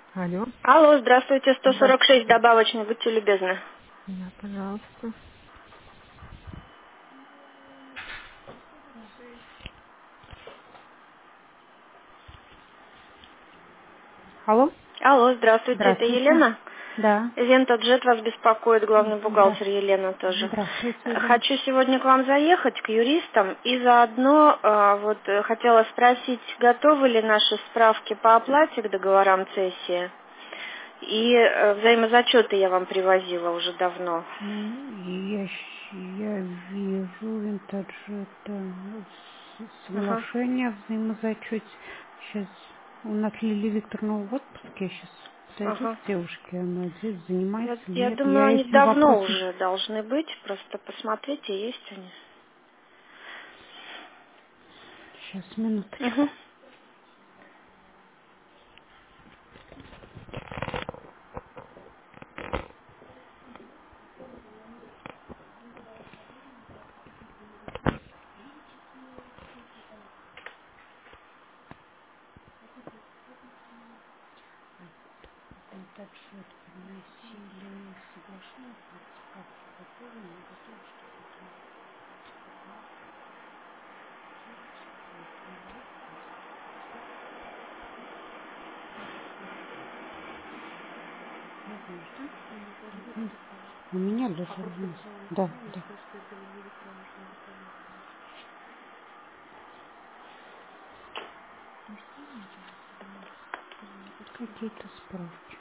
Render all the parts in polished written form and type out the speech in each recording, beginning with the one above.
Алло. Алло, здравствуйте, 146 Здравствуйте. добавочный, будьте любезны. Да, пожалуйста. Алло. Алло, здравствуйте, это Здравствуйте. Елена? Да. Вента Джет вас беспокоит, главный бухгалтер Елена тоже. Здравствуйте, да. Хочу сегодня к вам заехать, к юристам, и заодно хотела спросить, готовы ли наши справки по оплате к договорам цессии? И взаимозачеты я вам привозила уже давно. Я вижу Винтаджета Ага. соглашение, взаимозачет. Сейчас у нас Лилия Викторовна в отпуске. Сейчас подойду Ага. к девушке, она здесь занимается или Я нет. думаю, Я они этим давно вопросом... уже должны быть, просто посмотрите, есть они. Сейчас, минуточку. Угу. Винтаджет приносили соглашение, справки готовы, не готовы, что хотим. Не знаешь, да? Мгм. У меня лежал вниз. Да, да. Какие-то справки.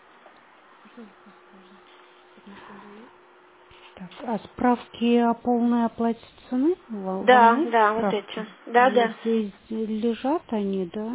Так, а справки о полной оплате цены вам Да, нужны да, вот справки? эти. Да, да. Здесь лежат они, да?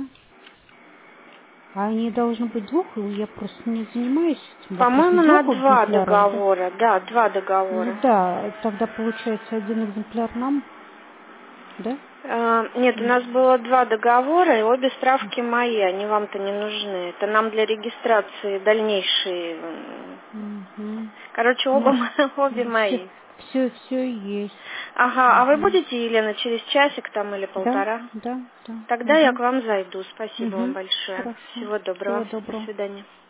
А они должны быть двух, я просто не занимаюсь этим По-моему, вопросом. на Двух два экземпляров, да? договора. Да, два Ну договора. да, тогда получается один экземпляр нам, да? Нет, у нас было два договора, и обе справки мои, они вам-то не нужны. Это нам для регистрации дальнейшей. Угу. Короче, Ну, обе все, мои. все есть. Ага, а вы Угу. будете, Елена, через часик там или Да, полтора? да, да. Тогда я Угу. к вам зайду. Спасибо вам Угу. большое. Хорошо. Всего Всего доброго. До доброго. свидания.